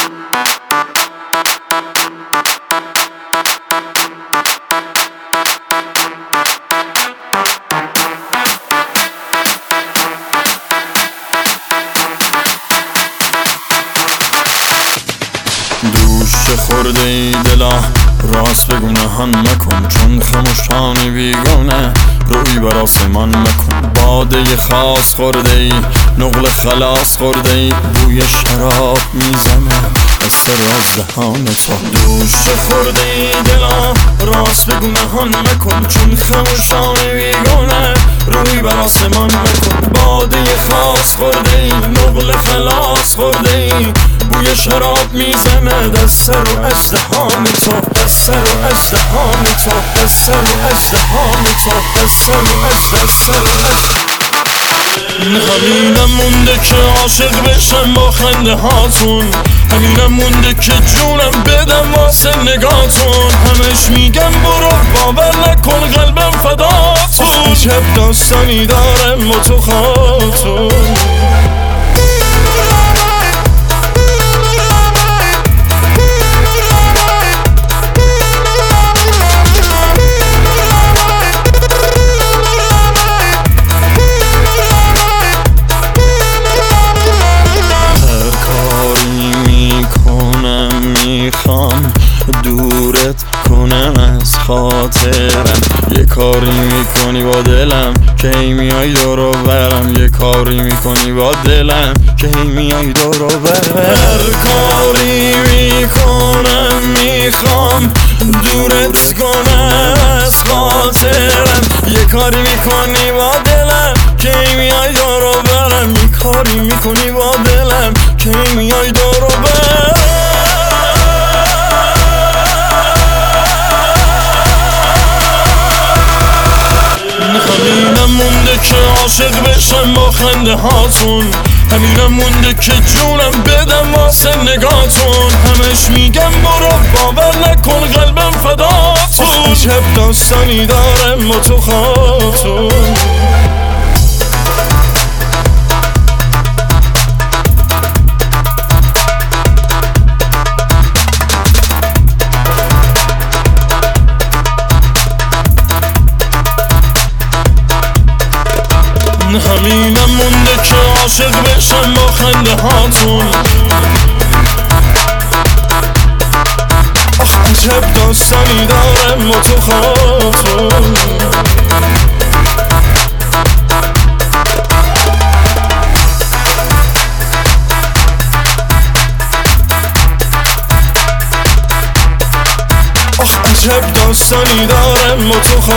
دوش خورده ای دلا راست بگو نهان مکن، چون خموشانی بیگانه روی بر آسمان مکن. باده خاص خورده ای نقل خلاص خورده ای، بوی شراب میزنه از سر از دهان تو. دوش خورده ای دلا راست بگو نهان مکن، چون خموشانی بیگانه روی بر آسمان مکن. باده خاص خورده ای نقل خلاص خورده ای، بوی شراب میزنه دست رو از دهان تو، دست رو از دهان تو، دست رو از دهان تو، دست رو از همینم مونده که عاشق بشم با خنده هاتون، همینم مونده که جونم بدم واسه نگاتون. همش میگم برو باور نکن قلبم فداتون، عجب داستانی دارم با تو خاتون. میخوام دورت کنم از خاطرم، یه کاری میکنی با دلم که هی میای دورو برم، یه کاری میکنی با دلم که هی میای دورو برم. هر کاری میکنم میخوام دورت کنم از خاطرم، یه کاری میکنی با دلم که هی میای دورو برم، یه کاری میکنی با دلم که هی میای دورو برم. همینم مونده که عاشق بشم با خنده هاتون، همینم مونده که جونم بدم واسه نگاتون. همش میگم برو باور نکن قلبم فداتون، عجب داستانی دارم با تو خاتون. همینم مونده که عاشق بشم با خنده هاتون، آخ عجب داستانی دارم با تو خاتون. آخ عجب داستانی دارم با تو خاتون.